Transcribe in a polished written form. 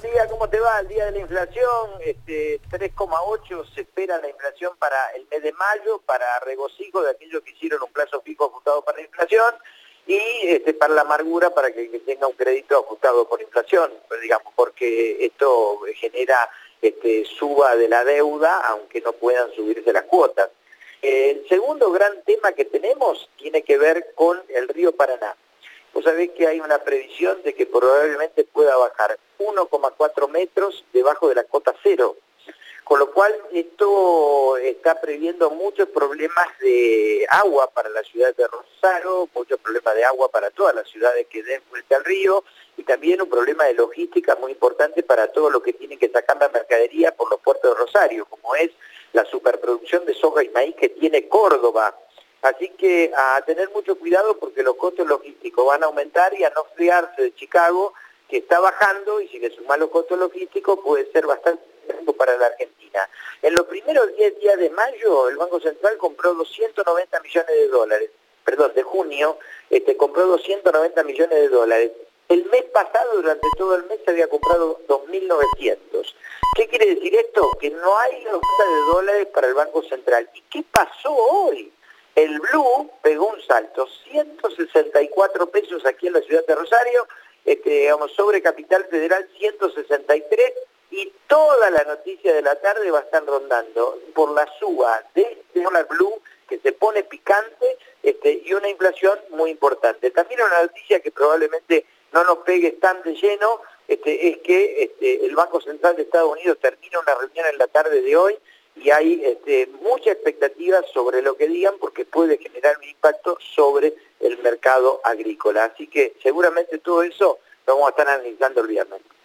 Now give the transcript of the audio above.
día, ¿cómo te va? El día de la inflación, 3,8 se espera la inflación para el mes de mayo, para regocijo de aquellos que hicieron un plazo fijo ajustado para la inflación y para la amargura para que tenga un crédito ajustado por inflación, pues, digamos, porque esto genera suba de la deuda, aunque no puedan subirse las cuotas. El segundo gran tema que tenemos tiene que ver con el río Paraná. Vos sabés que hay una previsión de que probablemente pueda bajar 1,4 metros debajo de la cota cero, con lo cual esto está previendo muchos problemas de agua para la ciudad de Rosario, muchos problemas de agua para todas las ciudades que den vuelta al río, y también un problema de logística muy importante para todo lo que tiene que sacar la mercadería por los puertos de Rosario, como es la superproducción de soja y maíz que tiene Córdoba. Así que a tener mucho cuidado porque los costos logísticos van a aumentar y a no fiarse de Chicago, que está bajando, y si le suman los costos logísticos puede ser bastante riesgo para la Argentina. En los primeros 10 días de mayo, el Banco Central compró 290 millones de dólares, perdón, de junio, compró 290 millones de dólares. El mes pasado, durante todo el mes, se había comprado 2.900. ¿Qué quiere decir esto? Que no hay oferta de dólares para el Banco Central. ¿Y qué pasó hoy? El blue pegó un salto, 164 pesos aquí en la ciudad de Rosario, sobre Capital Federal 163, y toda la noticia de la tarde va a estar rondando por la suba de dólar blue, que se pone picante, y una inflación muy importante. También una noticia que probablemente no nos pegue tan de lleno, es que el Banco Central de Estados Unidos termina una reunión en la tarde de hoy, y hay mucha expectativa sobre lo que digan porque puede generar un impacto sobre el mercado agrícola. Así que seguramente todo eso lo vamos a estar analizando el viernes.